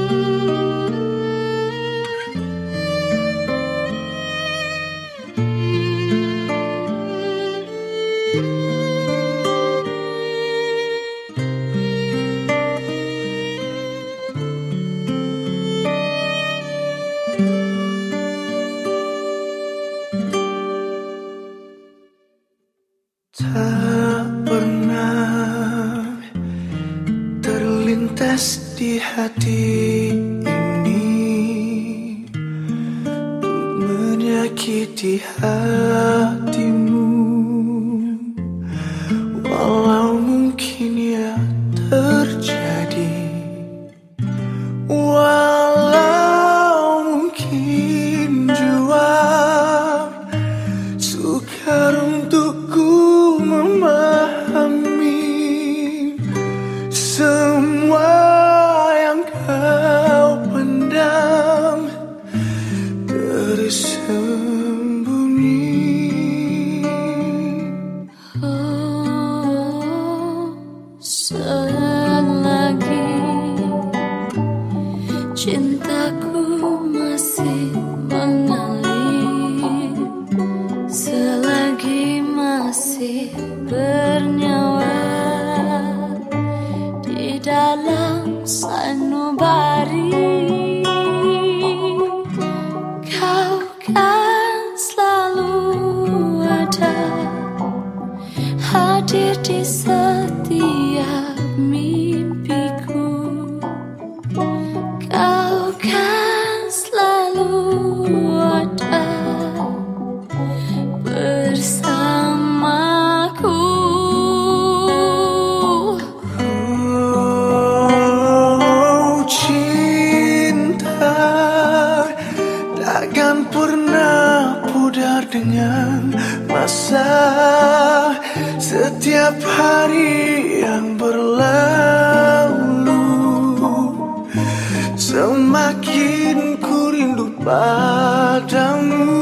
Tak pernah terlintas di hati ini untuk menyakiti hatimu, walau mungkin ya terjadi, walau mungkin jua sukar untukku memahami semua yang kau pendam tersembunyi. Oh, selagi cintaku masih mengalir, selagi masih bernyawa di dalam sanubari, kau kan selalu ada, hadir di setiap mimpiku. Kau kan selalu ada bersamaku. Oh, cinta takkan pernah pudar dengan masa. Setiap hari yang berlalu semakin ku rindu padamu.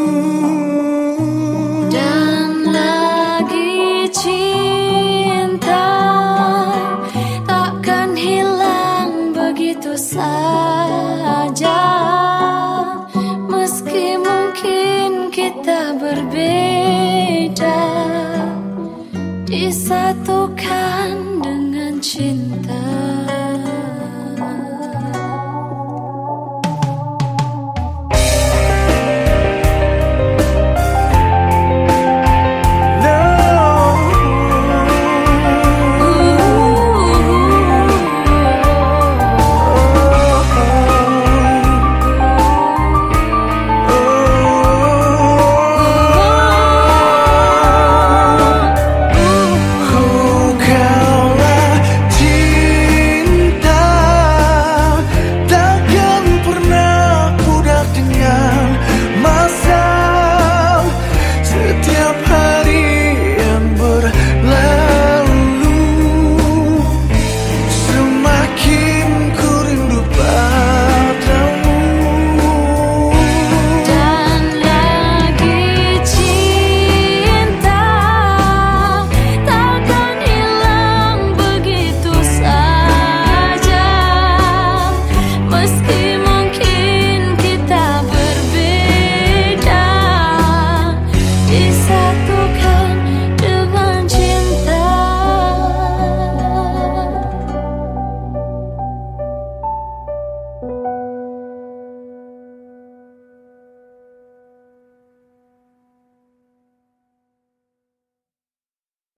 Dan lagi cinta takkan hilang begitu saja, meski mungkin kita berbeda, disatukan dengan cinta.